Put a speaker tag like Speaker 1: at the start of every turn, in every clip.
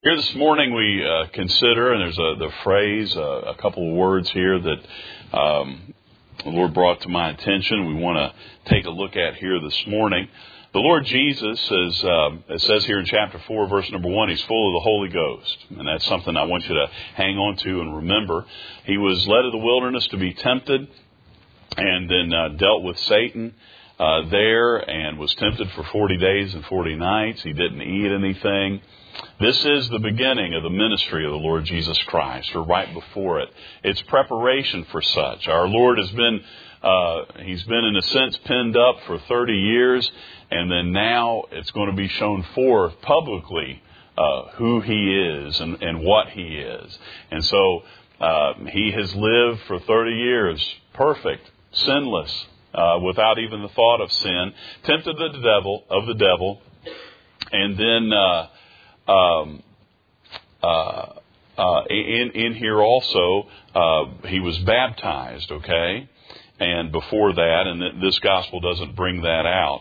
Speaker 1: Here this morning we consider, and there's the phrase, a couple of words here that the Lord brought to my attention. We want to take a look at here this morning. The Lord Jesus, it says here in chapter 4, verse number 1, He's full of the Holy Ghost. And that's something I want you to hang on to and remember. He was led to the wilderness to be tempted and then dealt with Satan there and was tempted for 40 days and 40 nights. He didn't eat anything. This is the beginning of the ministry of the Lord Jesus Christ, or right before it. It's preparation for such. Our Lord has been, He's been in a sense pinned up for 30 years, and then now it's going to be shown forth publicly who He is and what He is. And so He has lived for 30 years, perfect, sinless, without even the thought of sin, tempted the devil, and then in here also, He was baptized, okay? And before that, and this gospel doesn't bring that out.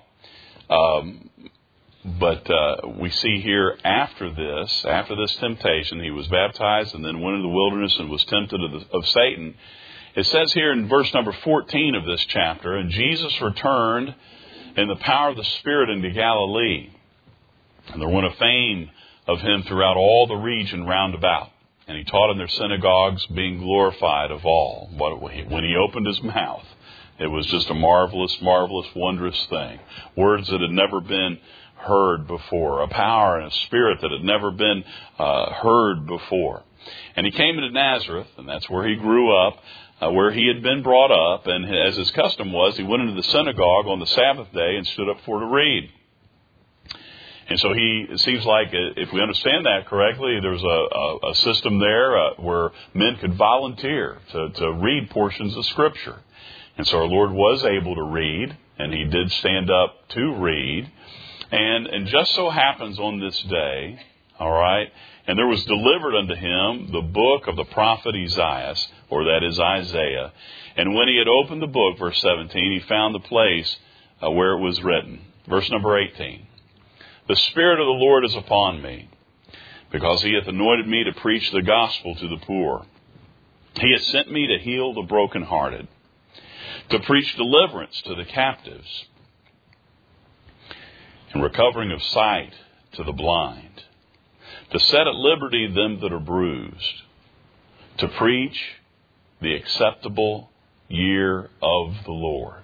Speaker 1: But we see here after this temptation, He was baptized and then went into the wilderness and was tempted of Satan. It says here in verse number 14 of this chapter, and Jesus returned in the power of the Spirit into Galilee. And there went a fame of Him throughout all the region round about. And He taught in their synagogues, being glorified of all. When He opened His mouth, it was just a marvelous, marvelous, wondrous thing. Words that had never been heard before. A power and a spirit that had never been heard before. And He came into Nazareth, and that's where He grew up, where He had been brought up. And as His custom was, He went into the synagogue on the Sabbath day and stood up for to read. And so it seems like, if we understand that correctly, there's a system there where men could volunteer to read portions of Scripture. And so our Lord was able to read, and He did stand up to read. And just so happens on this day, all right, and there was delivered unto Him the book of the prophet Isaiah, or that is Isaiah. And when He had opened the book, verse 17, He found the place where it was written. Verse number 18. The Spirit of the Lord is upon me, because He hath anointed me to preach the gospel to the poor. He hath sent me to heal the brokenhearted, to preach deliverance to the captives, and recovering of sight to the blind, to set at liberty them that are bruised, to preach the acceptable year of the Lord.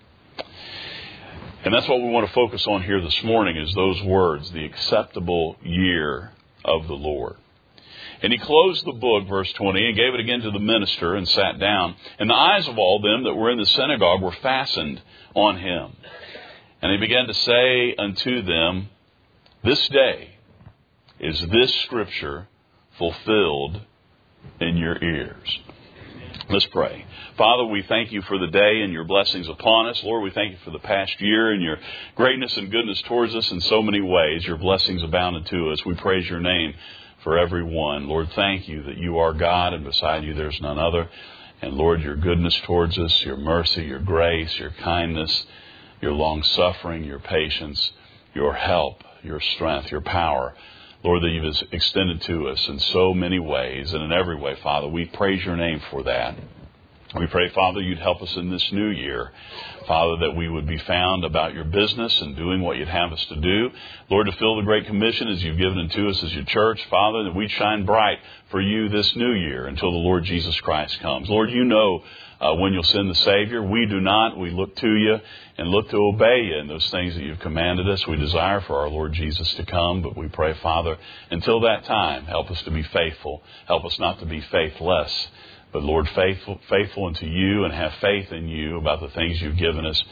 Speaker 1: And that's what we want to focus on here this morning, is those words, the acceptable year of the Lord. And He closed the book, verse 20, and gave it again to the minister and sat down. And the eyes of all them that were in the synagogue were fastened on Him. And He began to say unto them, this day is this Scripture fulfilled in your ears. Let's pray. Father, we thank You for the day and Your blessings upon us. Lord, we thank You for the past year and Your greatness and goodness towards us in so many ways. Your blessings abounded to us. We praise Your name for every one. Lord, thank You that You are God and beside You there's none other. And Lord, Your goodness towards us, Your mercy, Your grace, Your kindness, Your long-suffering, Your patience, Your help, Your strength, Your power, Lord, that You've extended to us in so many ways and in every way, Father. We praise Your name for that. We pray, Father, You'd help us in this new year, Father, that we would be found about Your business and doing what You'd have us to do. Lord, to fill the Great Commission as You've given it to us as Your church, Father, that we'd shine bright for You this new year until the Lord Jesus Christ comes. Lord, You know when You'll send the Savior. We do not. We look to You and look to obey You in those things that You've commanded us. We desire for our Lord Jesus to come, but we pray, Father, until that time, help us to be faithful. Help us not to be faithless, but Lord, faithful unto You, and have faith in You about the things You've given us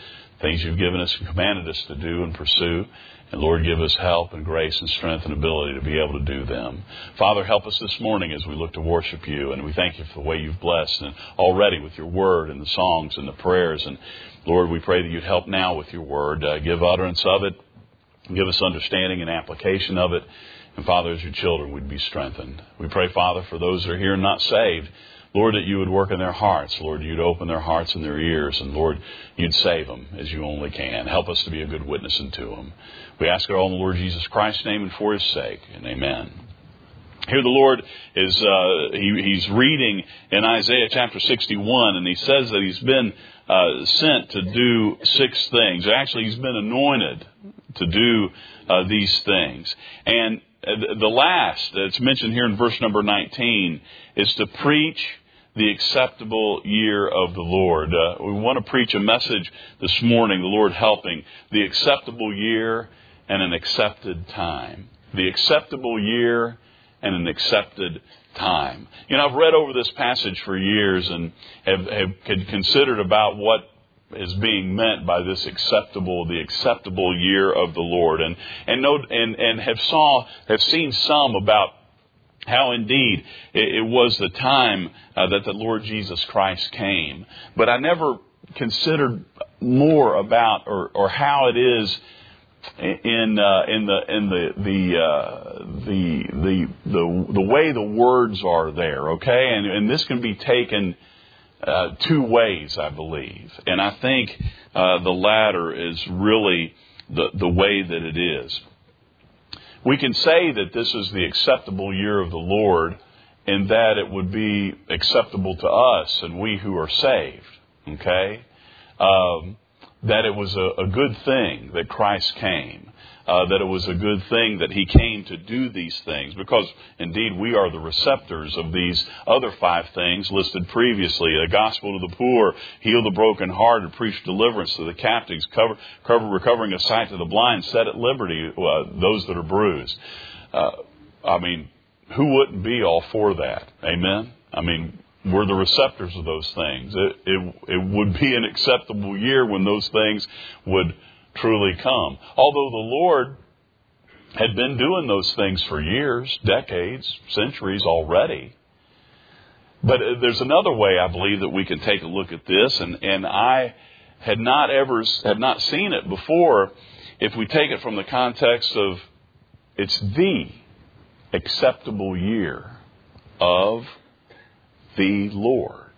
Speaker 1: and commanded us to do and pursue. And Lord, give us help and grace and strength and ability to be able to do them. Father, help us this morning as we look to worship You. And we thank You for the way You've blessed and already with Your word and the songs and the prayers. And Lord, we pray that You'd help now with Your word. Give utterance of it. Give us understanding and application of it. And Father, as Your children, we'd be strengthened. We pray, Father, for those that are here and not saved, Lord, that You would work in their hearts. Lord, You'd open their hearts and their ears. And Lord, You'd save them as You only can. Help us to be a good witness unto them. We ask it all in the Lord Jesus Christ's name and for His sake. And amen. Here the Lord is, he's reading in Isaiah chapter 61, and he says that he's been sent to do 6 things. Actually, he's been anointed to do these things. And the last that's mentioned here in verse number 19 is to preach the acceptable year of the Lord. We want to preach a message this morning, the Lord helping, the acceptable year and an accepted time. The acceptable year and an accepted time. You know, I've read over this passage for years and have considered about what is being meant by this the acceptable year of the Lord, and have seen some about how indeed it was the time that the Lord Jesus Christ came. But I never considered more about or how it is in the way the words are there. Okay, and this can be taken 2 ways, I believe, and I think the latter is really the way that it is. We can say that this is the acceptable year of the Lord, in that it would be acceptable to us and we who are saved. Okay, that it was a good thing that Christ came. That it was a good thing that He came to do these things, because indeed we are the receptors of these other 5 things listed previously: the gospel to the poor, heal the brokenhearted, preach deliverance to the captives, recovering of sight to the blind, set at liberty those that are bruised. I mean, who wouldn't be all for that? Amen? I mean, we're the receptors of those things. It would be an acceptable year when those things would truly come. Although the Lord had been doing those things for years, decades, centuries already. But there's another way, I believe, that we can take a look at this, and I had not seen it before. If we take it from the context of it's the acceptable year of the Lord.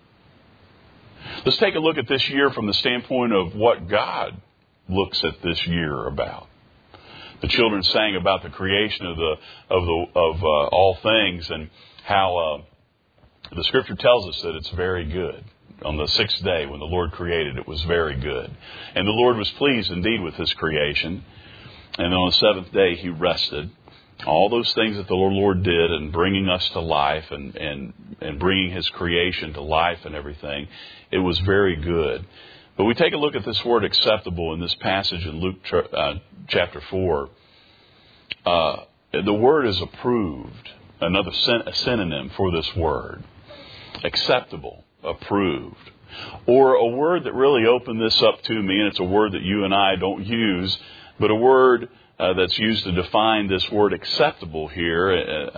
Speaker 1: Let's take a look at this year from the standpoint of what God looks at this year about. The children sang about the creation of all things, and how the Scripture tells us that it's very good. On the 6th day, when the Lord created, it was very good, and the Lord was pleased indeed with His creation. And on the 7th day, He rested. All those things that the Lord did in bringing us to life and bringing His creation to life and everything, it was very good. But we take a look at this word acceptable in this passage in Luke chapter 4. The word is approved, another synonym for this word. Acceptable, approved. Or a word that really opened this up to me, and it's a word that you and I don't use, but a word that's used to define this word acceptable here,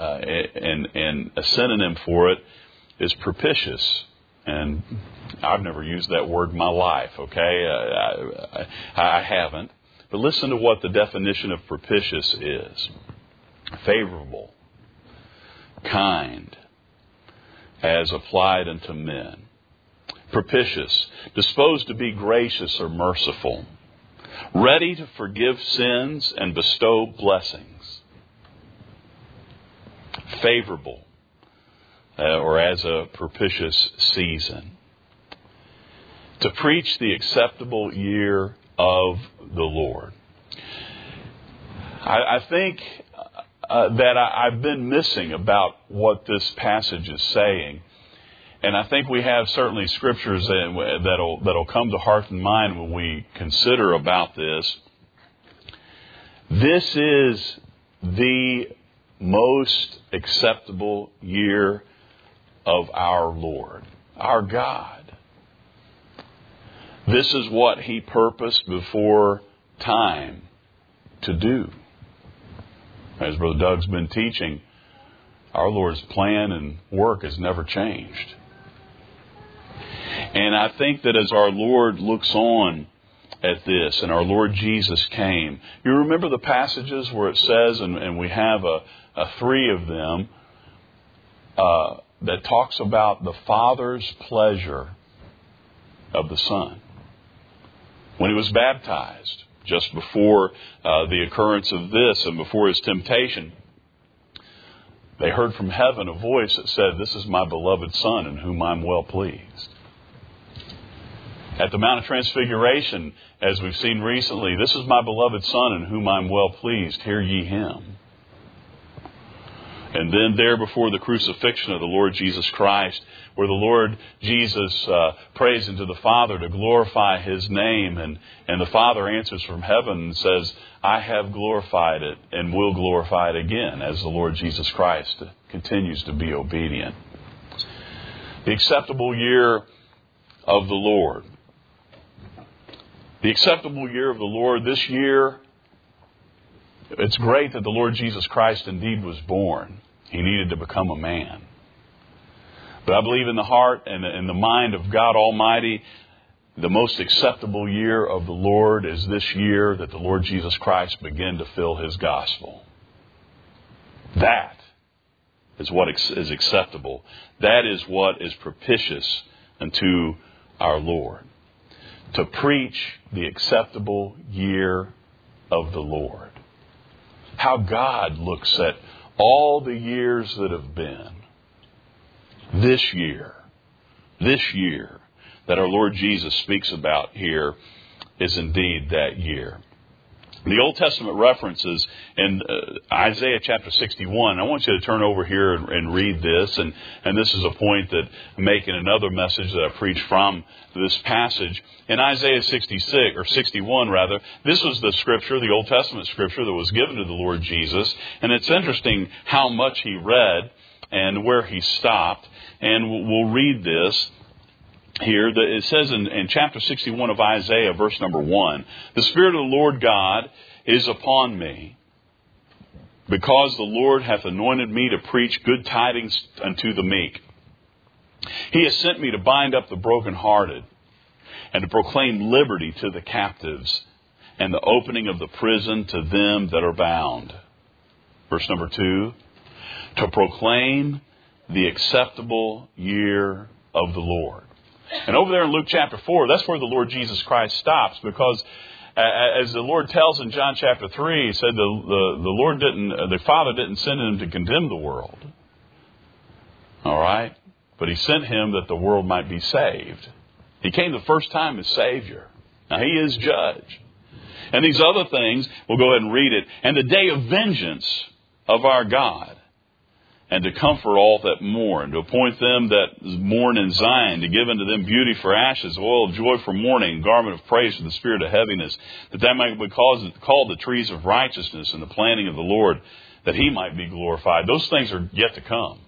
Speaker 1: and a synonym for it is propitious. And I've never used that word in my life, okay? I haven't. But listen to what the definition of propitious is. Favorable, kind, as applied unto men. Propitious, disposed to be gracious or merciful. Ready to forgive sins and bestow blessings. Favorable. Or as a propitious season. To preach the acceptable year of the Lord. I think that I've been missing about what this passage is saying. And I think we have certainly scriptures that'll come to heart and mind when we consider about this. This is the most acceptable year of our Lord, our God. This is what He purposed before time to do. As Brother Doug's been teaching, our Lord's plan and work has never changed. And I think that as our Lord looks on at this, and our Lord Jesus came, you remember the passages where it says, and we have a 3 of them, that talks about the Father's pleasure of the Son. When He was baptized, just before the occurrence of this and before His temptation, They heard from heaven a voice that said, "This is my beloved Son in whom I'm well pleased." At the Mount of Transfiguration, as we've seen recently, "This is my beloved Son in whom I'm well pleased. Hear ye him." And then there before the crucifixion of the Lord Jesus Christ, where the Lord Jesus prays unto the Father to glorify His name, and the Father answers from heaven and says, "I have glorified it and will glorify it again," as the Lord Jesus Christ continues to be obedient. The acceptable year of the Lord. The acceptable year of the Lord. This year, it's great that the Lord Jesus Christ indeed was born. He needed to become a man. But I believe in the heart and in the mind of God Almighty, the most acceptable year of the Lord is this year that the Lord Jesus Christ began to fill His gospel. That is what is acceptable. That is what is propitious unto our Lord. To preach the acceptable year of the Lord. How God looks at all the years that have been. This year that our Lord Jesus speaks about here is indeed that year. The Old Testament references in Isaiah chapter 61. I want you to turn over here and read this. And this is a point that I make in another message that I preach from this passage. In Isaiah 61, this was the scripture, the Old Testament scripture that was given to the Lord Jesus. And it's interesting how much He read and where He stopped. And we'll read this here. It says in chapter 61 of Isaiah, verse number 1, "The Spirit of the Lord God is upon me, because the Lord hath anointed me to preach good tidings unto the meek. He has sent me to bind up the brokenhearted, and to proclaim liberty to the captives, and the opening of the prison to them that are bound." Verse number 2, "To proclaim the acceptable year of the Lord." And over there in Luke chapter 4, that's where the Lord Jesus Christ stops, because as the Lord tells in John chapter 3, He said the Father didn't send Him to condemn the world. All right? But He sent Him that the world might be saved. He came the first time as Savior. Now He is Judge. And these other things, we'll go ahead and read it. "And the day of vengeance of our God, and to comfort all that mourn, to appoint them that mourn in Zion, to give unto them beauty for ashes, oil of joy for mourning, garment of praise for the spirit of heaviness, that they might be called the trees of righteousness and the planting of the Lord, that He might be glorified." Those things are yet to come.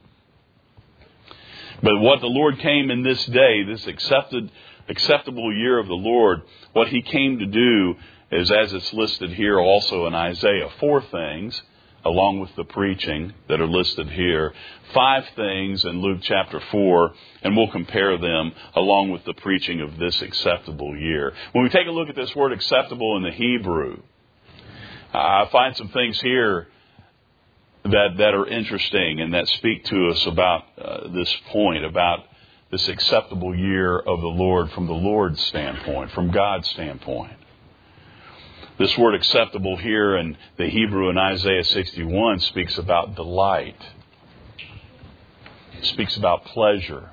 Speaker 1: But what the Lord came in this day, this acceptable year of the Lord, what He came to do is, as it's listed here also in Isaiah, 4 things, along with the preaching that are listed here. 5 things in Luke chapter 4, and we'll compare them along with the preaching of this acceptable year. When we take a look at this word acceptable in the Hebrew, I find some things here that are interesting and that speak to us about this point, about this acceptable year of the Lord from the Lord's standpoint, from God's standpoint. This word acceptable here in the Hebrew in Isaiah 61 speaks about delight. It speaks about pleasure.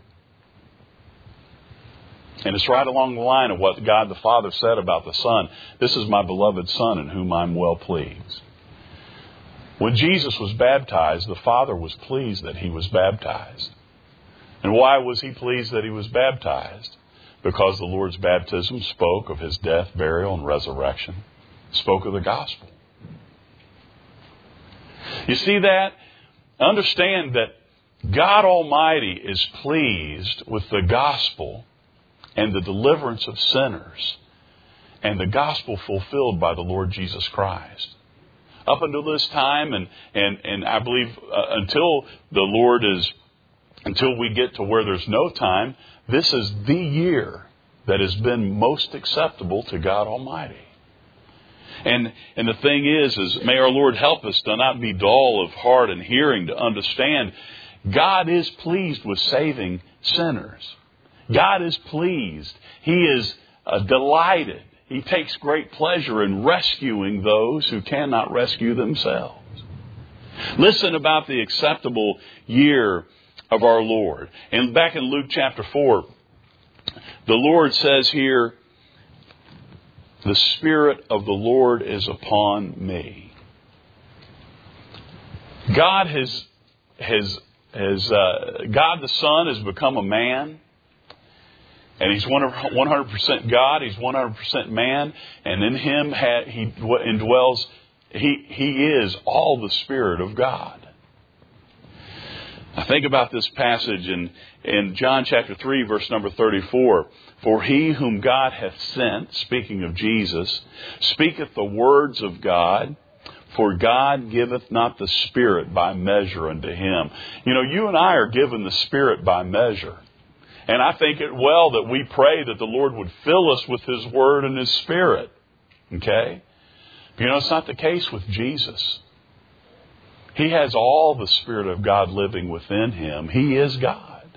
Speaker 1: And it's right along the line of what God the Father said about the Son. "This is my beloved Son in whom I'm well pleased." When Jesus was baptized, the Father was pleased that He was baptized. And why was He pleased that He was baptized? Because the Lord's baptism spoke of His death, burial, and resurrection. Spoke of the gospel. You see that? Understand that God Almighty is pleased with the gospel and the deliverance of sinners and the gospel fulfilled by the Lord Jesus Christ. Up until this time, and I believe until we get to where there's no time, this is the year that has been most acceptable to God Almighty. And the thing is may our Lord help us to not be dull of heart and hearing, to understand God is pleased with saving sinners. God is pleased. He is delighted. He takes great pleasure in rescuing those who cannot rescue themselves. Listen about the acceptable year of our Lord. And back in Luke chapter 4, the Lord says here, the Spirit of the Lord is upon me. God God the Son has become a man. And He's 100% God. He's 100% man. And in Him He indwells, He is all the Spirit of God. I think about this passage in John chapter 3, verse number 34. For he whom God hath sent, speaking of Jesus, speaketh the words of God, for God giveth not the Spirit by measure unto him. You know, you and I are given the Spirit by measure. And I think it well that we pray that the Lord would fill us with His Word and His Spirit. Okay? But you know, it's not the case with Jesus. He has all the Spirit of God living within Him. He is God.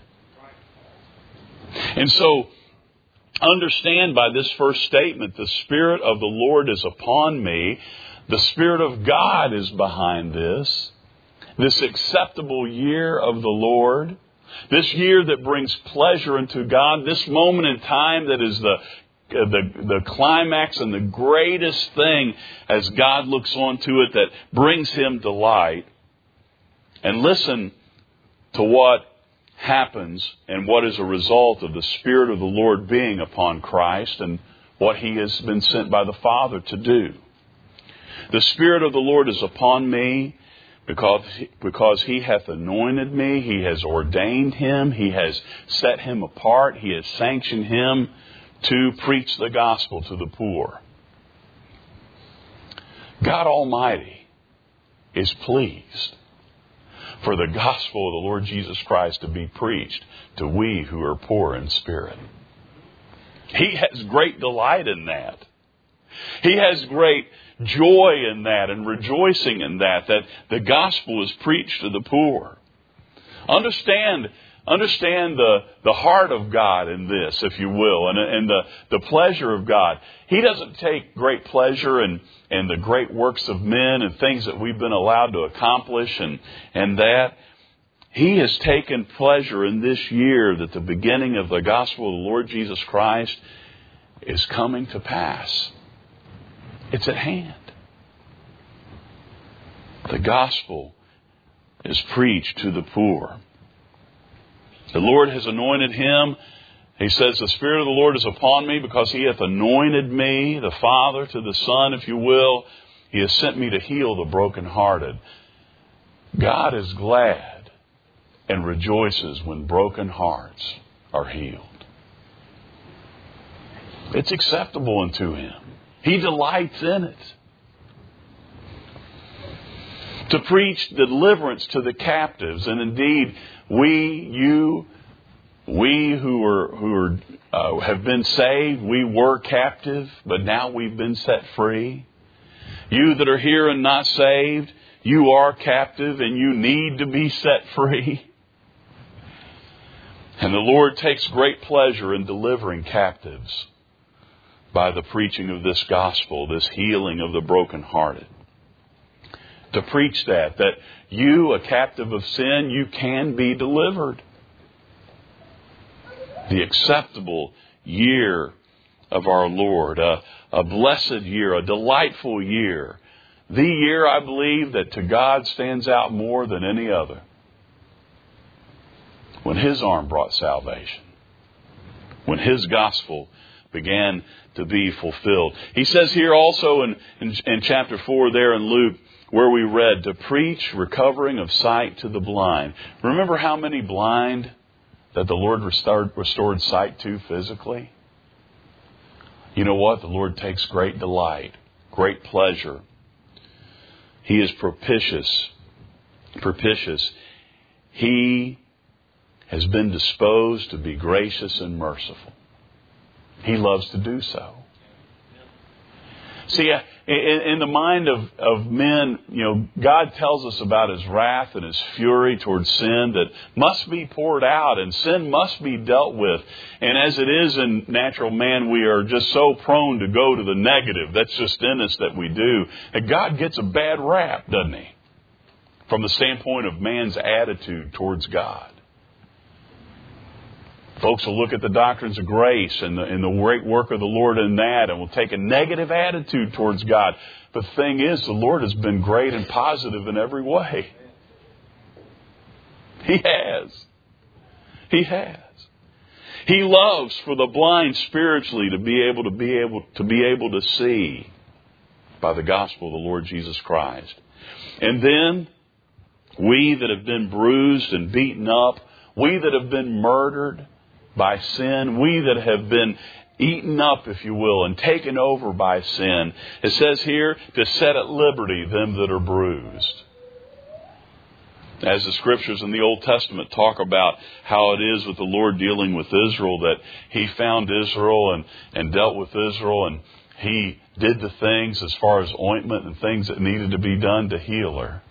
Speaker 1: And so, understand by this first statement, the Spirit of the Lord is upon me. The Spirit of God is behind this. This acceptable year of the Lord. This year that brings pleasure unto God. This moment in time that is the climax and the greatest thing as God looks onto it that brings Him delight. And listen to what happens and what is a result of the Spirit of the Lord being upon Christ and what He has been sent by the Father to do. The Spirit of the Lord is upon me because He hath anointed me. He has ordained Him. He has set Him apart. He has sanctioned Him to preach the gospel to the poor. God Almighty is pleased for the gospel of the Lord Jesus Christ to be preached to we who are poor in spirit. He has great delight in that. He has great joy in that and rejoicing in that the gospel is preached to the poor. Understand the heart of God in this, if you will, and the pleasure of God. He doesn't take great pleasure in the great works of men and things that we've been allowed to accomplish and that. He has taken pleasure in this year that the beginning of the gospel of the Lord Jesus Christ is coming to pass. It's at hand. The gospel is preached to the poor. The Lord has anointed Him. He says, the Spirit of the Lord is upon me because He hath anointed me, the Father to the Son, if you will. He has sent me to heal the brokenhearted. God is glad and rejoices when broken hearts are healed. It's acceptable unto Him. He delights in it. To preach deliverance to the captives. And indeed, we who have been saved, we were captive, but now we've been set free. You that are here and not saved, you are captive and you need to be set free. And the Lord takes great pleasure in delivering captives by the preaching of this gospel, this healing of the brokenhearted. To preach that you, a captive of sin, you can be delivered. The acceptable year of our Lord, a blessed year, a delightful year. The year, I believe, that to God stands out more than any other. When His arm brought salvation. When His gospel began to be fulfilled. He says here also in chapter 4 there in Luke, where we read, to preach recovering of sight to the blind. Remember how many blind that the Lord restored sight to physically? You know what? The Lord takes great delight, great pleasure. He is propitious. He has been disposed to be gracious and merciful. He loves to do so. See, in the mind of men, you know, God tells us about His wrath and His fury towards sin that must be poured out and sin must be dealt with. And as it is in natural man, we are just so prone to go to the negative. That's just in us that we do. And God gets a bad rap, doesn't He? from the standpoint of man's attitude towards God. Folks will look at the doctrines of grace and the great work of the Lord in that and will take a negative attitude towards God. But the thing is, the Lord has been great and positive in every way. He has. He has. He loves for the blind spiritually to be able to see by the gospel of the Lord Jesus Christ. And then we that have been bruised and beaten up, we that have been murdered by sin, we that have been eaten up, if you will, and taken over by sin. It says here, to set at liberty them that are bruised. As the Scriptures in the Old Testament talk about how it is with the Lord dealing with Israel, that He found Israel and dealt with Israel, and He did the things as far as ointment and things that needed to be done to heal her.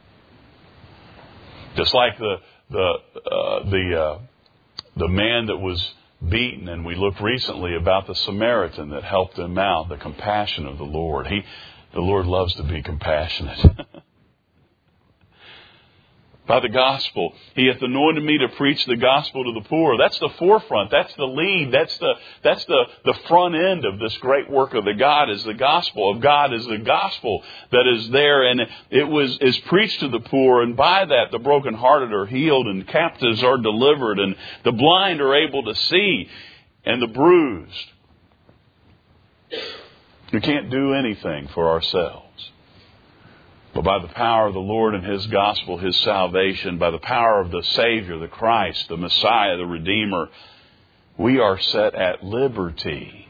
Speaker 1: Just like the man that was beaten, and we looked recently about the Samaritan that helped him out, the compassion of the Lord. The Lord loves to be compassionate. By the gospel, He hath anointed me to preach the gospel to the poor. That's the forefront. That's the lead. That's the front end of this great work of the God, is the gospel of God, is the gospel that is there, and it is preached to the poor, and by that the brokenhearted are healed, and captives are delivered, and the blind are able to see, and the bruised. We can't do anything for ourselves. But by the power of the Lord and His gospel, His salvation, by the power of the Savior, the Christ, the Messiah, the Redeemer, we are set at liberty.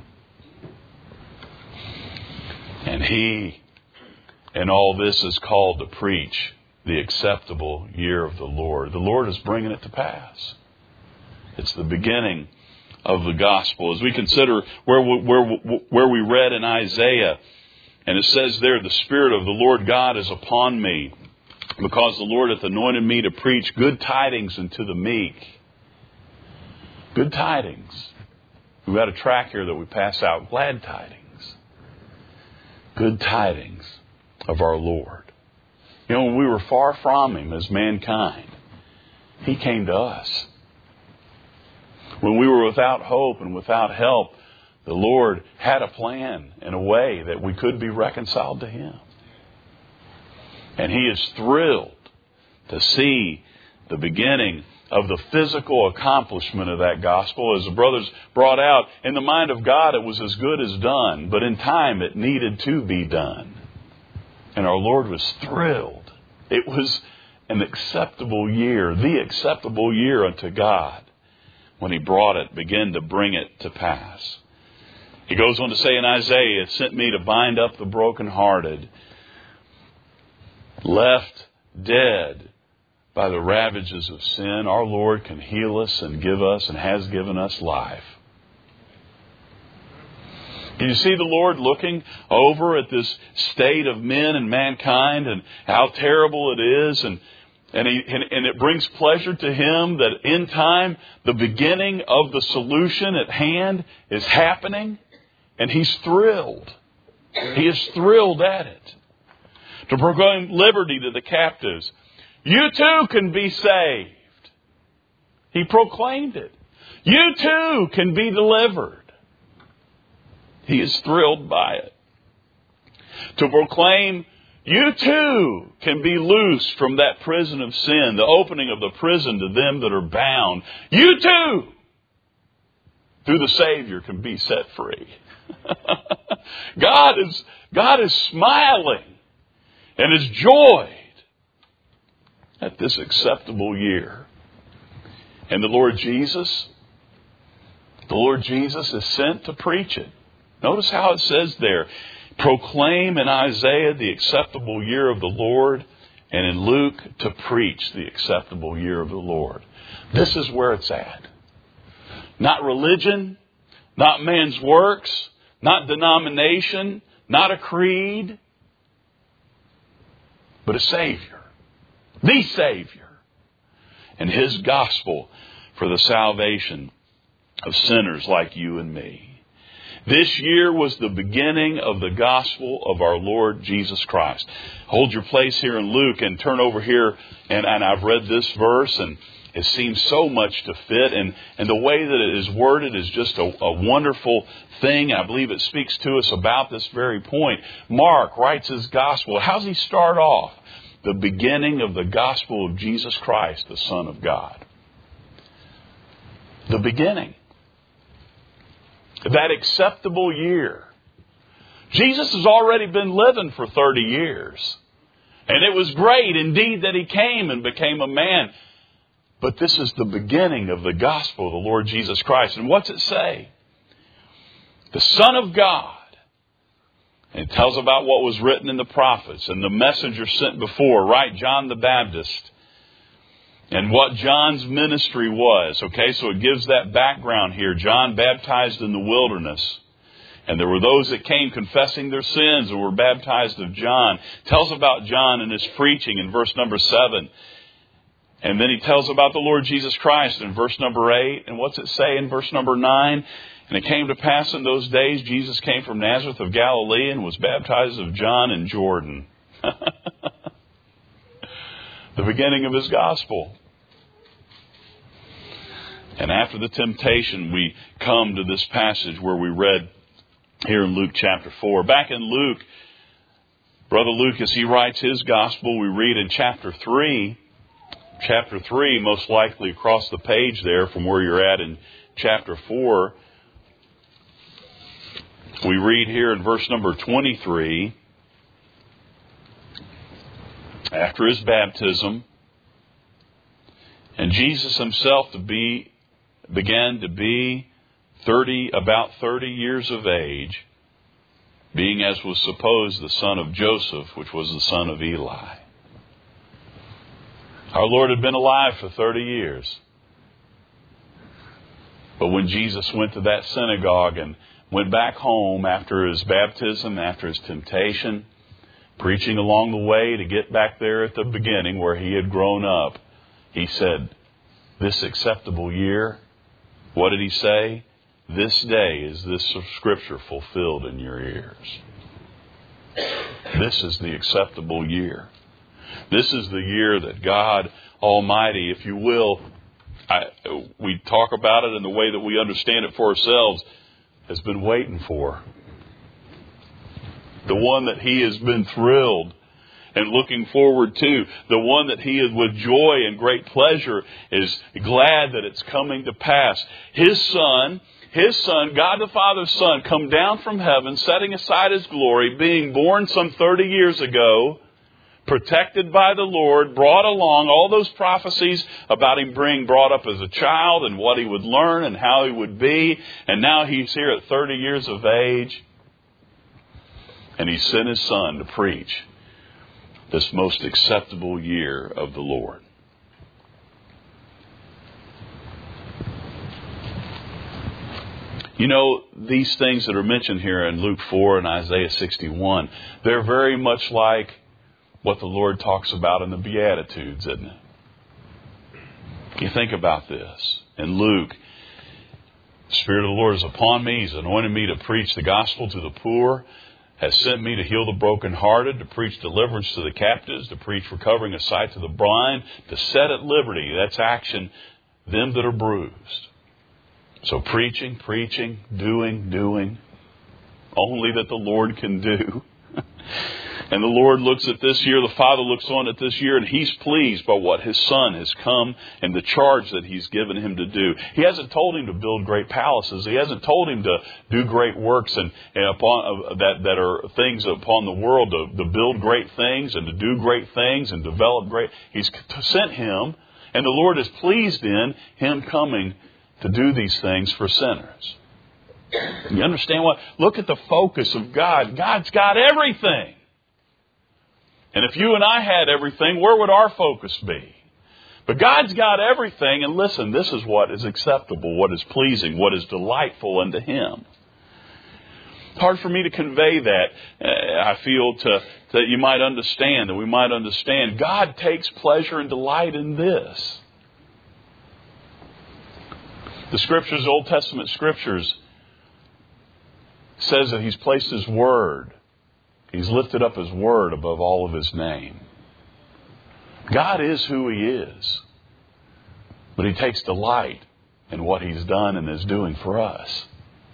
Speaker 1: And He, in all this, is called to preach the acceptable year of the Lord. The Lord is bringing it to pass. It's the beginning of the gospel. As we consider where we read in Isaiah, and it says there, the Spirit of the Lord God is upon me, because the Lord hath anointed me to preach good tidings unto the meek. Good tidings. We've got a track here that we pass out. Glad tidings. Good tidings of our Lord. You know, when we were far from Him as mankind, He came to us. When we were without hope and without help, the Lord had a plan and a way that we could be reconciled to Him. And He is thrilled to see the beginning of the physical accomplishment of that gospel. As the brothers brought out, in the mind of God it was as good as done, but in time it needed to be done. And our Lord was thrilled. It was an acceptable year, the acceptable year unto God, when He began to bring it to pass. He goes on to say in Isaiah, sent me to bind up the brokenhearted, left dead by the ravages of sin. Our Lord can heal us and give us and has given us life. Can you see the Lord looking over at this state of men and mankind and how terrible it is? And it brings pleasure to Him that in time the beginning of the solution at hand is happening. And He's thrilled. He is thrilled at it. To proclaim liberty to the captives. You too can be saved. He proclaimed it. You too can be delivered. He is thrilled by it. To proclaim, you too can be loosed from that prison of sin, the opening of the prison to them that are bound. You too, through the Savior, can be set free. God is smiling and is joyed at this acceptable year. And the Lord Jesus is sent to preach it. Notice how it says there, proclaim in Isaiah the acceptable year of the Lord, and in Luke to preach the acceptable year of the Lord. This is where it's at. Not religion, not man's works, not denomination, not a creed, but a Savior. The Savior. And His gospel for the salvation of sinners like you and me. This year was the beginning of the gospel of our Lord Jesus Christ. Hold your place here in Luke and turn over here. And I've read this verse and it seems so much to fit. And the way that it is worded is just a wonderful thing. I believe it speaks to us about this very point. Mark writes his gospel. How does he start off? The beginning of the gospel of Jesus Christ, the Son of God. The beginning. That acceptable year. Jesus has already been living for 30 years. And it was great indeed that He came and became a man. But this is the beginning of the gospel of the Lord Jesus Christ. And what's it say? The Son of God. And it tells about what was written in the prophets and the messenger sent before, right? John the Baptist. And what John's ministry was. Okay, so it gives that background here. John baptized in the wilderness. And there were those that came confessing their sins and were baptized of John. Tells about John and his preaching in verse number 7. And then he tells about the Lord Jesus Christ in verse number 8. And what's it say in verse number 9? And it came to pass in those days, Jesus came from Nazareth of Galilee and was baptized of John in Jordan. The beginning of His gospel. And after the temptation, we come to this passage where we read here in Luke chapter 4. Back in Luke, Brother Luke, as he writes his gospel, we read in chapter 3, most likely across the page there from where you're at in chapter 4, we read here in verse number 23, after His baptism, and Jesus Himself began to be about 30 years of age, being as was supposed the son of Joseph, which was the son of Eli. Our Lord had been alive for 30 years. But when Jesus went to that synagogue and went back home after His baptism, after His temptation, preaching along the way to get back there at the beginning where He had grown up, He said, this acceptable year, what did He say? This day is this Scripture fulfilled in your ears. This is the acceptable year. This is the year that God Almighty, if you will, we talk about it in the way that we understand it for ourselves, has been waiting for. The one that He has been thrilled and looking forward to. The one that He is with joy and great pleasure is glad that it's coming to pass. His Son, God the Father's Son, come down from heaven, setting aside His glory, being born some 30 years ago, protected by the Lord, brought along all those prophecies about Him being brought up as a child and what He would learn and how He would be. And now He's here at 30 years of age. And He sent His Son to preach this most acceptable year of the Lord. You know, these things that are mentioned here in Luke 4 and Isaiah 61, they're very much like what the Lord talks about in the Beatitudes, isn't it? You think about this. In Luke, the Spirit of the Lord is upon me. He's anointed me to preach the gospel to the poor, has sent me to heal the brokenhearted, to preach deliverance to the captives, to preach recovering of sight to the blind, to set at liberty, that's action, them that are bruised. So preaching, doing, only that the Lord can do. And the Lord looks at this year, the Father looks on at this year, and He's pleased by what His Son has come and the charge that He's given Him to do. He hasn't told Him to build great palaces. He hasn't told Him to do great works and upon that are things upon the world, to build great things and to do great things and develop great. He's sent Him, and the Lord is pleased in Him coming to do these things for sinners. You understand what? Look at the focus of God. God's got everything. And if you and I had everything, where would our focus be? But God's got everything, and listen, this is what is acceptable, what is pleasing, what is delightful unto Him. It's hard for me to convey that, I feel, that you might understand, that we might understand. God takes pleasure and delight in this. The Scriptures, Old Testament Scriptures, says that He's placed His Word. He's lifted up His Word above all of His name. God is who He is. But He takes delight in what He's done and is doing for us.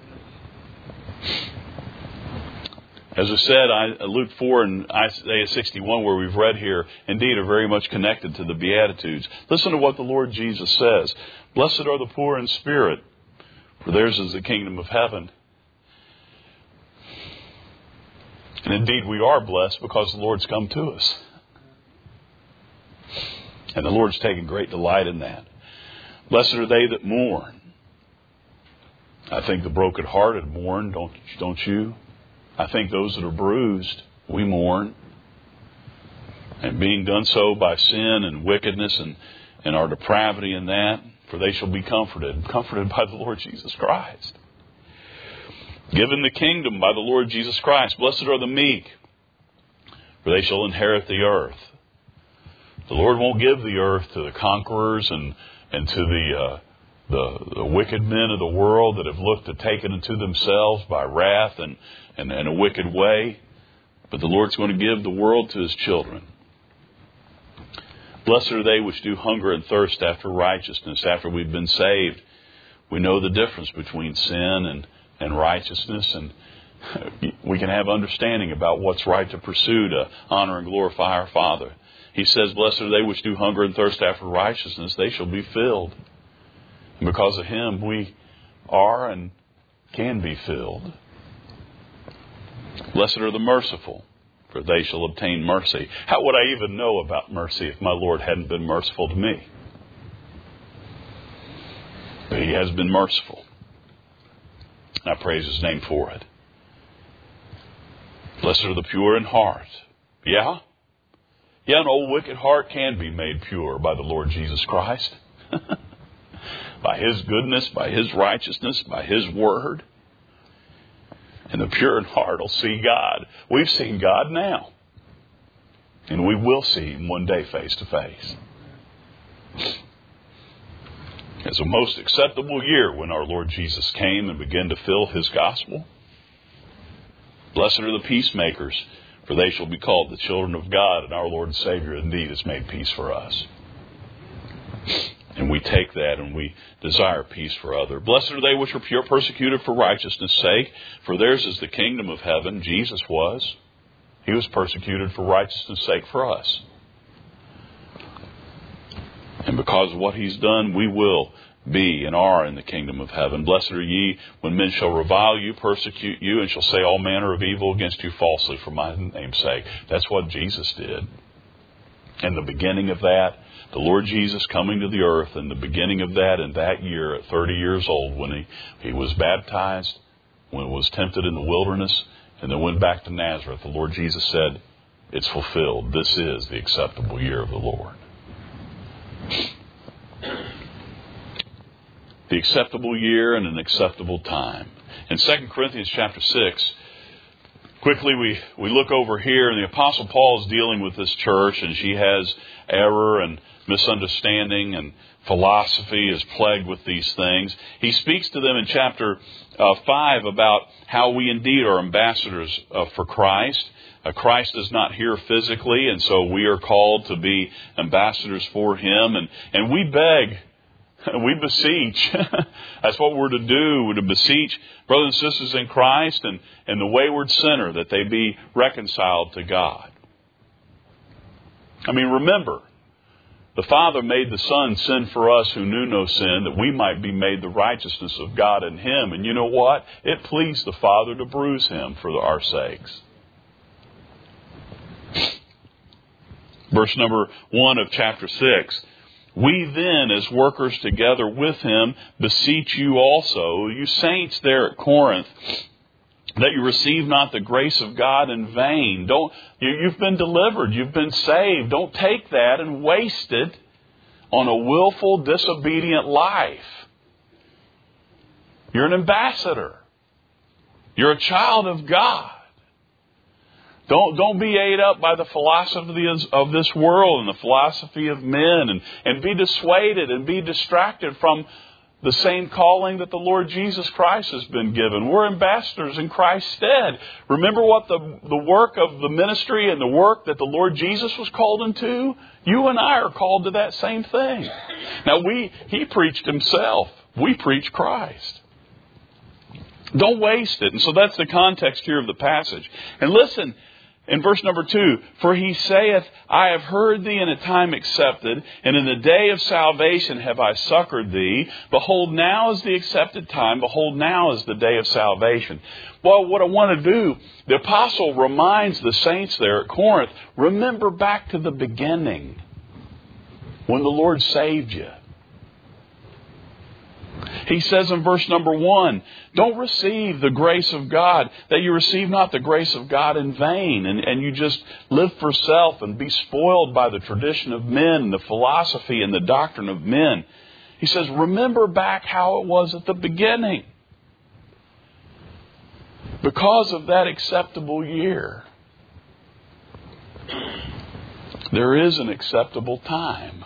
Speaker 1: As I said, Luke 4 and Isaiah 61, where we've read here, indeed are very much connected to the Beatitudes. Listen to what the Lord Jesus says. Blessed are the poor in spirit, for theirs is the kingdom of heaven. And indeed we are blessed because the Lord's come to us. And the Lord's taken great delight in that. Blessed are they that mourn. I think the brokenhearted mourn, don't you? I think those that are bruised, we mourn. And being done so by sin and wickedness and our depravity in that, for they shall be comforted by the Lord Jesus Christ. Given the kingdom by the Lord Jesus Christ. Blessed are the meek, for they shall inherit the earth. The Lord won't give the earth to the conquerors and to the wicked men of the world that have looked to take it into themselves by wrath and a wicked way. But the Lord's going to give the world to His children. Blessed are they which do hunger and thirst after righteousness. After we've been saved, we know the difference between sin and righteousness, and we can have understanding about what's right to pursue to honor and glorify our Father. He says, blessed are they which do hunger and thirst after righteousness. They shall be filled. And because of Him, we are and can be filled. Blessed are the merciful, for they shall obtain mercy. How would I even know about mercy if my Lord hadn't been merciful to me? But He has been merciful. I praise His name for it. Blessed are the pure in heart. Yeah? Yeah, an old wicked heart can be made pure by the Lord Jesus Christ. By His goodness, by His righteousness, by His word. And the pure in heart will see God. We've seen God now. And we will see Him one day face to face. It's a most acceptable year when our Lord Jesus came and began to fill His gospel. Blessed are the peacemakers, for they shall be called the children of God, and our Lord and Savior indeed has made peace for us. And we take that and we desire peace for others. Blessed are they which are persecuted for righteousness' sake, for theirs is the kingdom of heaven. Jesus was. He was persecuted for righteousness' sake for us. And because of what He's done, we will be and are in the kingdom of heaven. Blessed are ye when men shall revile you, persecute you, and shall say all manner of evil against you falsely for my name's sake. That's what Jesus did. And the beginning of that, the Lord Jesus coming to the earth, and the beginning of that in that year at 30 years old when he was baptized, when he was tempted in the wilderness, and then went back to Nazareth, the Lord Jesus said, it's fulfilled. This is the acceptable year of the Lord. The acceptable year and an acceptable time. In 2 Corinthians chapter 6, quickly we look over here, and the Apostle Paul is dealing with this church, and she has error and misunderstanding, and philosophy is plagued with these things. He speaks to them in chapter 5 about how we indeed are ambassadors for Christ. Christ is not here physically, and so we are called to be ambassadors for Him. And we beg, we beseech. That's what we're to do. We're to beseech brothers and sisters in Christ and the wayward sinner that they be reconciled to God. I mean, remember, the Father made the Son sin for us who knew no sin, that we might be made the righteousness of God in Him. And you know what? It pleased the Father to bruise Him for our sakes. Verse number 1 of chapter 6. We then, as workers together with Him, beseech you also, you saints there at Corinth, that you receive not the grace of God in vain. You've been delivered. You've been saved. Don't take that and waste it on a willful, disobedient life. You're an ambassador. You're a child of God. Don't be ate up by the philosophy of this world and the philosophy of men, and be dissuaded and be distracted from the same calling that the Lord Jesus Christ has been given. We're ambassadors in Christ's stead. Remember what the work of the ministry and the work that the Lord Jesus was called into? You and I are called to that same thing. Now, He preached Himself. We preach Christ. Don't waste it. And so that's the context here of the passage. And listen, in verse number 2, for He saith, I have heard thee in a time accepted, and in the day of salvation have I succored thee. Behold, now is the accepted time. Behold, now is the day of salvation. Well, what I want to do, the apostle reminds the saints there at Corinth, remember back to the beginning when the Lord saved you. He says in verse number 1, don't receive the grace of God, that you receive not the grace of God in vain, and you just live for self and be spoiled by the tradition of men, the philosophy and the doctrine of men. He says, remember back how it was at the beginning. Because of that acceptable year, there is an acceptable time.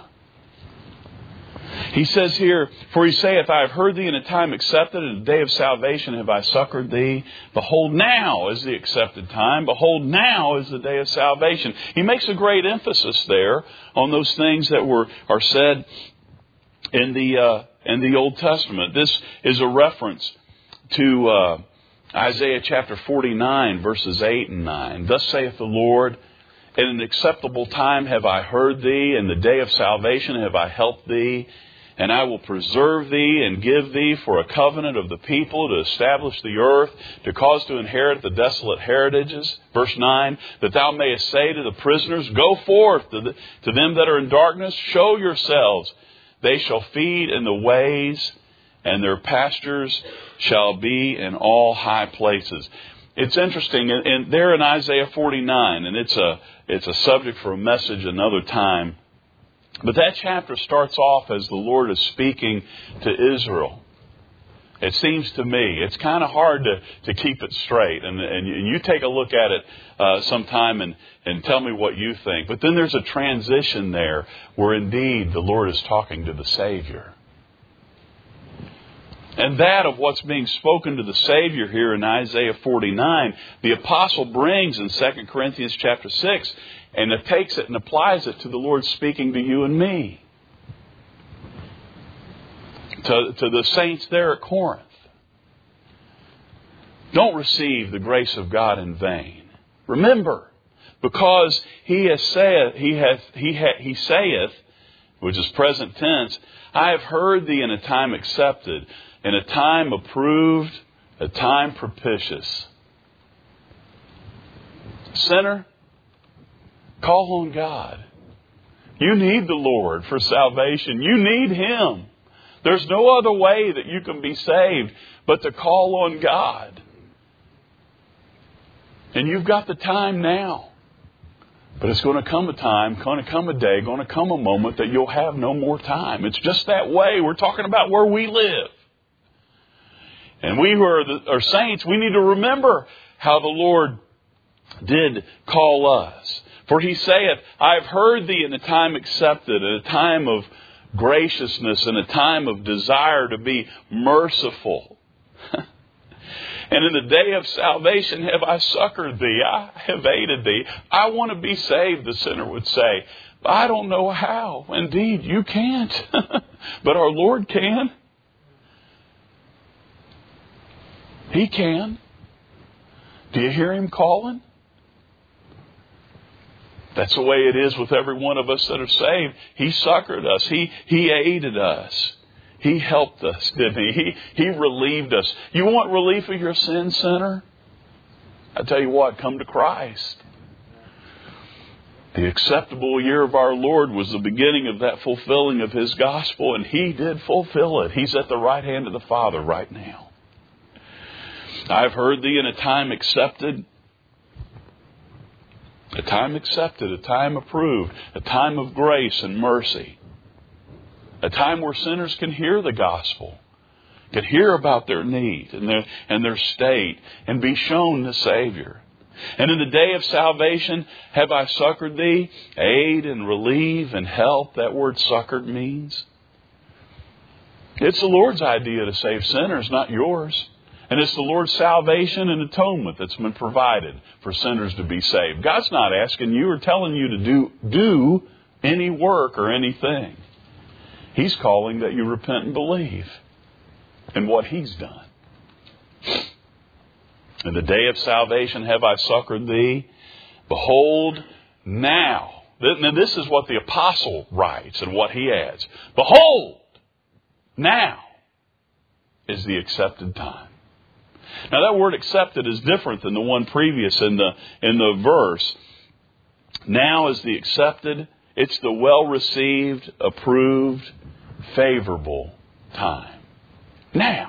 Speaker 1: He says here, for He saith, I have heard thee in a time accepted, in the day of salvation have I succored thee. Behold, now is the accepted time. Behold, now is the day of salvation. He makes a great emphasis there on those things that are said in the Old Testament. This is a reference to Isaiah chapter 49, verses 8 and 9. Thus saith the Lord, in an acceptable time have I heard thee, in the day of salvation have I helped thee. And I will preserve thee and give thee for a covenant of the people to establish the earth, to cause to inherit the desolate heritages. Verse 9, that thou mayest say to the prisoners, go forth to them that are in darkness, show yourselves. They shall feed in the ways, and their pastures shall be in all high places. It's interesting, and there in Isaiah 49, and it's a subject for a message another time. But that chapter starts off as the Lord is speaking to Israel. It seems to me, it's kind of hard to keep it straight. And you take a look at it sometime and tell me what you think. But then there's a transition there where indeed the Lord is talking to the Savior. And that of what's being spoken to the Savior here in Isaiah 49, the apostle brings in 2 Corinthians chapter 6, and it takes it and applies it to the Lord speaking to you and me. To the saints there at Corinth. Don't receive the grace of God in vain. Remember, because He saith, which is present tense, I have heard thee in a time accepted, in a time approved, a time propitious. Sinner, call on God. You need the Lord for salvation. You need Him. There's no other way that you can be saved but to call on God. And you've got the time now. But it's going to come a time, going to come a day, going to come a moment that you'll have no more time. It's just that way. We're talking about where we live. And we who are saints, we need to remember how the Lord did call us. For He saith, I have heard thee in a time accepted, in a time of graciousness, in a time of desire to be merciful. And in the day of salvation have I succored thee. I have aided thee. I want to be saved, the sinner would say. But I don't know how. Indeed, you can't. But our Lord can. He can. Do you hear Him calling? That's the way it is with every one of us that are saved. He succored us. He aided us. He helped us, didn't He? He relieved us. You want relief of your sin, sinner? I tell you what, come to Christ. The acceptable year of our Lord was the beginning of that fulfilling of His gospel, and He did fulfill it. He's at the right hand of the Father right now. I've heard thee in a time accepted. A time accepted, a time approved, a time of grace and mercy. A time where sinners can hear the gospel, can hear about their need and their state, and be shown the Savior. And in the day of salvation have I succored thee, aid and relieve and help. That word succored means. It's the Lord's idea to save sinners, not yours. And it's the Lord's salvation and atonement that's been provided for sinners to be saved. God's not asking you or telling you to do any work or anything. He's calling that you repent and believe in what He's done. In the day of salvation have I succored thee. Behold, now. Now this is what the apostle writes and what he adds. Behold, now is the accepted time. Now that word accepted is different than the one previous in the verse. Now is the accepted. It's the well-received, approved, favorable time. Now.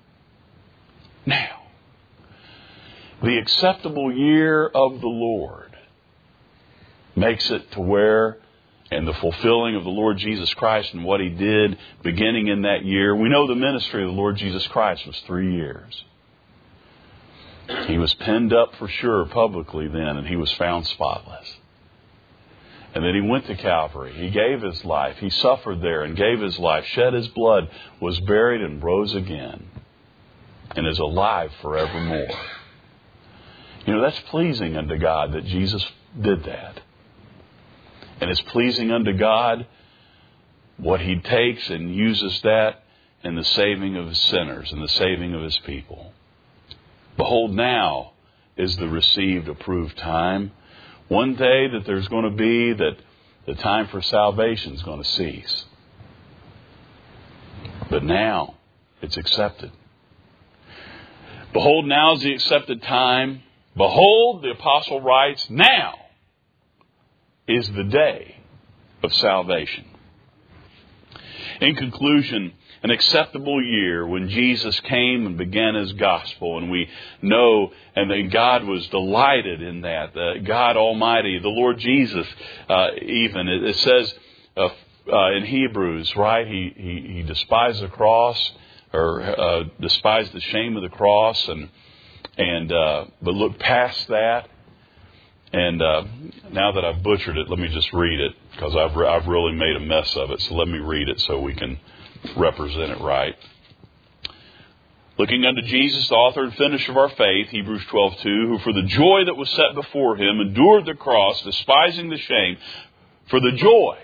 Speaker 1: The acceptable year of the Lord makes it to where, and the fulfilling of the Lord Jesus Christ and what He did beginning in that year. We know the ministry of the Lord Jesus Christ was 3 years. He was penned up for sure publicly then, and He was found spotless. And then He went to Calvary. He gave His life. He suffered there and gave His life, shed His blood, was buried and rose again, and is alive forevermore. You know, that's pleasing unto God that Jesus did that. And it's pleasing unto God what He takes and uses that in the saving of His sinners and the saving of His people. Behold, now is the received, approved time. One day that there's going to be that the time for salvation is going to cease. But now it's accepted. Behold, now is the accepted time. Behold, the apostle writes, now is the day of salvation. In conclusion, an acceptable year when Jesus came and began His gospel. And we know, and that God was delighted in that. God Almighty, the Lord Jesus, even. It says in Hebrews, right? He despised the cross, or despised the shame of the cross, but looked past that. And now that I've butchered it, let me just read it, because I've really made a mess of it. So let me read it so we can represent it right. Looking unto Jesus, the author and finisher of our faith, Hebrews 12:2, who for the joy that was set before Him endured the cross, despising the shame, for the joy.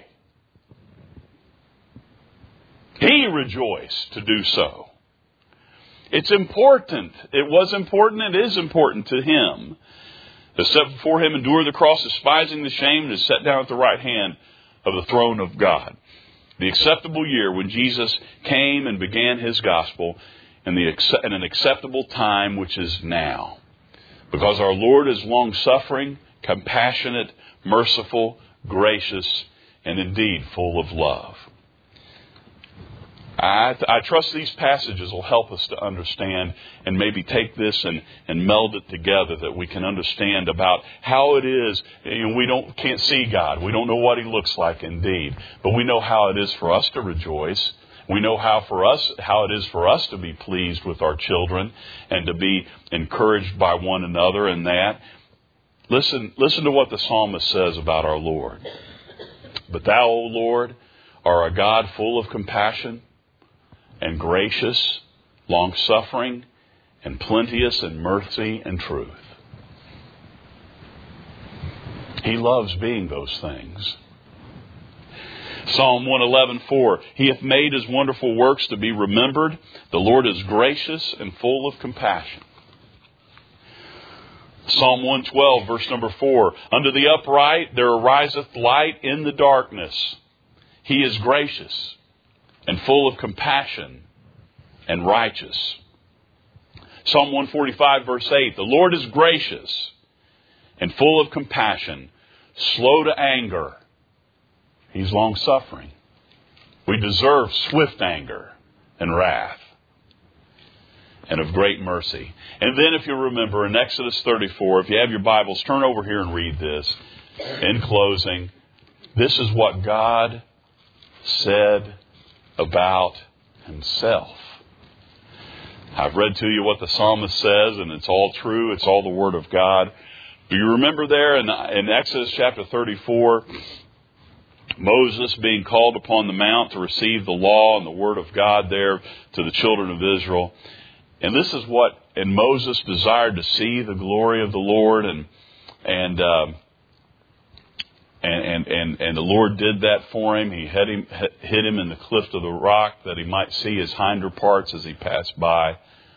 Speaker 1: He rejoiced to do so. It's important. It was important. It is important to Him. To set before Him, endure the cross, despising the shame, and is set down at the right hand of the throne of God. The acceptable year when Jesus came and began His gospel, and an acceptable time which is now. Because our Lord is long-suffering, compassionate, merciful, gracious, and indeed full of love. I trust these passages will help us to understand and maybe take this and meld it together, that we can understand about how it is. You know, we can't see God. We don't know what He looks like indeed. But we know how it is for us to rejoice. We know how it is for us to be pleased with our children and to be encouraged by one another in that. Listen to what the psalmist says about our Lord. But Thou, O Lord, are a God full of compassion and gracious, long-suffering, and plenteous in mercy and truth. He loves being those things. Psalm 111:4, He hath made His wonderful works to be remembered. The Lord is gracious and full of compassion. Psalm 112, verse number 4, Unto the upright there ariseth light in the darkness. He is gracious and full of compassion and righteous. Psalm 145, verse 8, The Lord is gracious and full of compassion, slow to anger. He's long-suffering. We deserve swift anger and wrath, and of great mercy. And then, if you remember, in Exodus 34, if you have your Bibles, turn over here and read this. In closing, this is what God said about Himself. I've read to you what the psalmist says, and it's all true. It's all the Word of God. Do you remember there in Exodus chapter 34, Moses being called upon the mount to receive the law and the word of God there to the children of Israel. And this is what, and Moses desired to see the glory of the Lord, and the Lord did that for him. He hid him in the cleft of the rock that he might see his hinder parts as he passed by.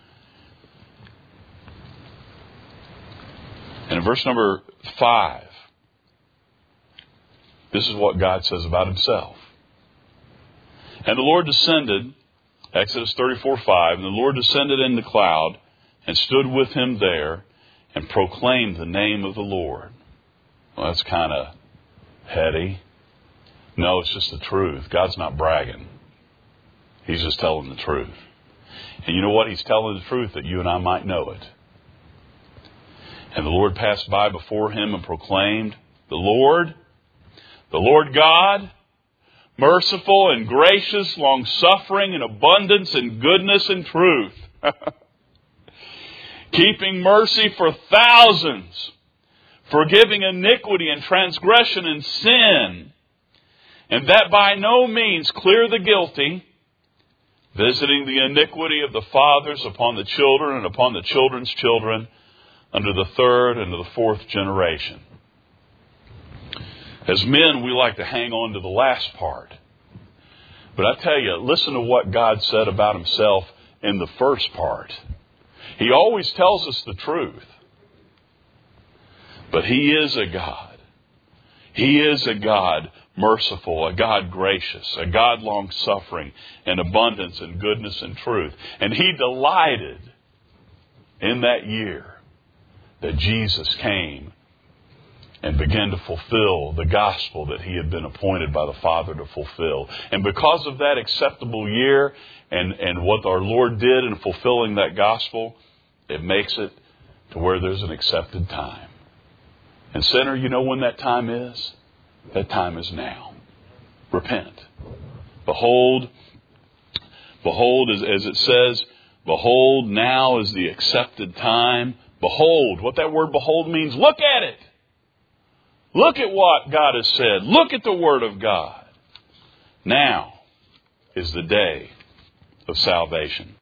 Speaker 1: And in verse number 5, this is what God says about himself. And the Lord descended, Exodus 34:5, and the Lord descended in the cloud and stood with him there and proclaimed the name of the Lord. Well, that's kind of heady. No, it's just the truth. God's not bragging. He's just telling the truth. And you know what? He's telling the truth that you and I might know it. And the Lord passed by before him and proclaimed, the Lord God, merciful and gracious, long-suffering and abundance in goodness and truth, keeping mercy for thousands, forgiving iniquity and transgression and sin, and that by no means clear the guilty, visiting the iniquity of the fathers upon the children and upon the children's children, unto the third and to the fourth generation. As men, we like to hang on to the last part. But I tell you, listen to what God said about himself in the first part. He always tells us the truth. But he is a God. He is a God merciful, a God gracious, a God long-suffering, and abundance in goodness and truth. And he delighted in that year that Jesus came and began to fulfill the gospel that he had been appointed by the Father to fulfill. And because of that acceptable year and what our Lord did in fulfilling that gospel, it makes it to where there's an accepted time. And sinner, you know when that time is? That time is now. Repent. Behold, as it says, behold, now is the accepted time. Behold, what that word behold means, look at it. Look at what God has said. Look at the Word of God. Now is the day of salvation.